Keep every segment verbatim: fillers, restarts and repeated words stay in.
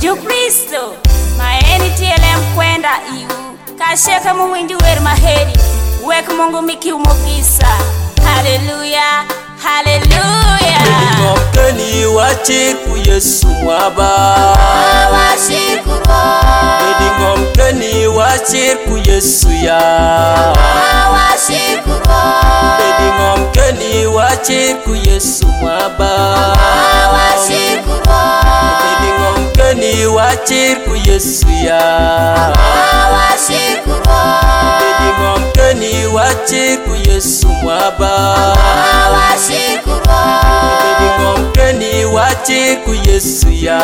Yesu Kristo maeni tielem kwenda iu kasheka muwinji wer maheri wek Mungu miki umogisa. Hallelujah, hallelujah. Ngomkeni wachiku Yesu mwaba Washikuro Bedi ngomkeni wachiku Yesu ya Washikuro Bedi ngomkeni wachiku Yesu mwaba Washikuro Bedi ngomkeni wachiku Yesu ya Washikuro Bedi ngomkeni wachiku Yesu mwaba Washikuro Bedi ngomkeni wachiku Yesu ya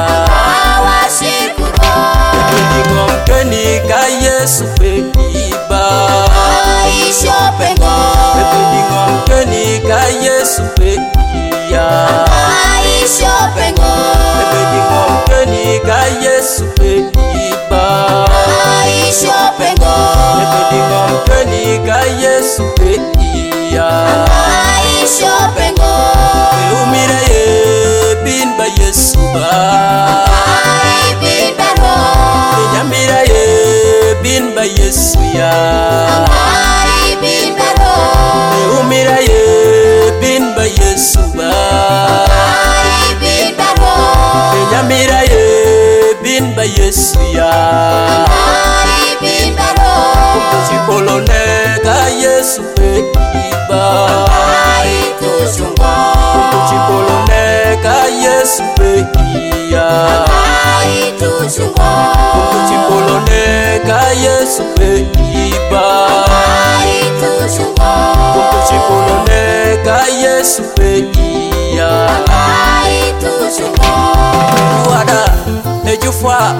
Washikuro Bedi ngomkeni ka Yesu pekiba Aishopengo Bedi ngomkeni ka Yesu pekia Aishopengo Bedi ngomkeni ka Yesu pekiba Aishopengo Bedi ngomkeni ka Yesu pekia Aishopengo Umire ye bin ba Yesu ba Aibin bero Nyamira ye bin ba Yesu ya Aibin bero Umira ye bin ba Yesu ba Aibin bero Nyamira ye bin ba Yesu ya Aibin bero Chipolone ka Yesu pekiba Aitushungo Chipolone ka Yesu pekia Aitushungo Chipolone ka Yesu pekiba Aitushungo Chipolone ka Yesu pekia Aitushungo Wada ejufa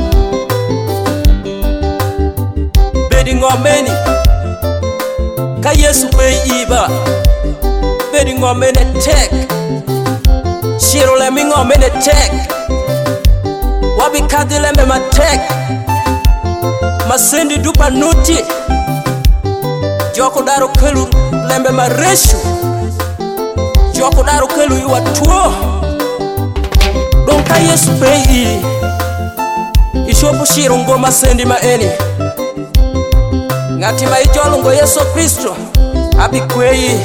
Bedi ngomeni ka Yesu pekiba Bedi ngomeni tek Shirole mi ngomeni tek Wabi kadile me matek Masendi dupa nuti Joko daro kelu lembe mareshu Joko daro kelu iwa tuo Donka Yesu pei Ishopu shiro ngo masendi maeni Ngati maijolo ngo Yesu Kristo Abi kwei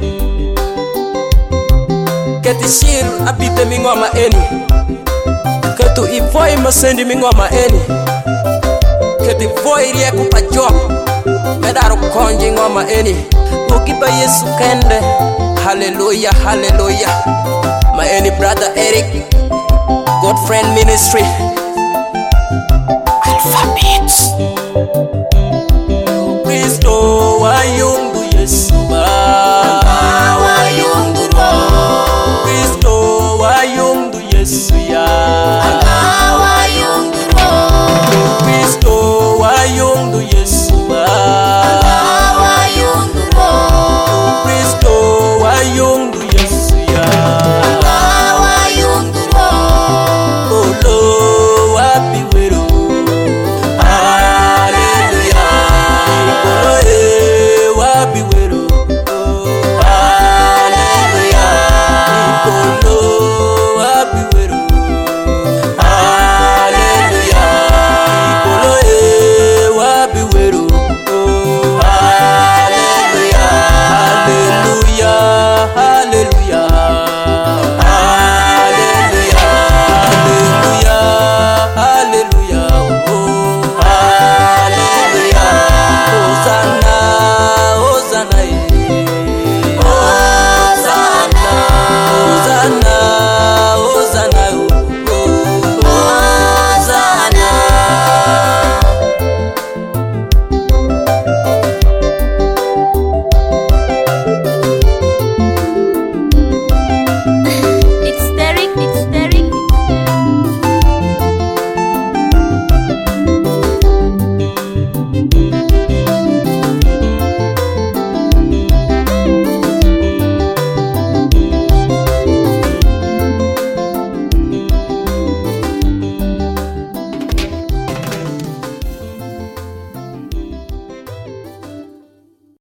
Keti shir abite mingoma eni Ketu ivoi masendi mingoma eni Keti voi rieku pa jok Medaro konji ngoma eni Ukiba Yesu kende Hallelujah, hallelujah My eni brother Eric God Friend Ministry Alphabets Kristo wayungu Yesu ba Wayunguro Kristo wayungu Yesu